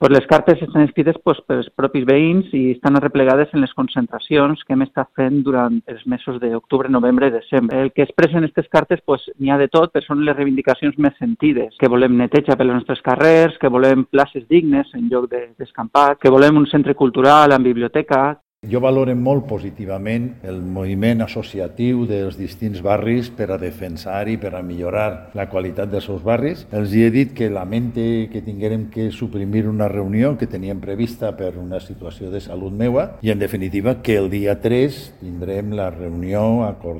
Pues les cartes estan escrites pels propis veïns i estan arreplegades en les concentracions que hem estat fent durant els mesos d'octubre, novembre i desembre. El que expressen aquestes cartes n'hi ha de tot, però són les reivindicacions més sentides, que volem neteja per les nostres carrers, que volem places dignes en lloc d'escampats, que volem un centre cultural amb biblioteca. Jo valoro molt positivament el moviment associatiu dels distints barris per a defensar i per a millorar la qualitat dels seus barris. Els he dit que lamente que tinguérem que suprimir una reunió que teníem prevista per una situació de salut meua i, en definitiva, que el dia 3 tindrem la reunió acordada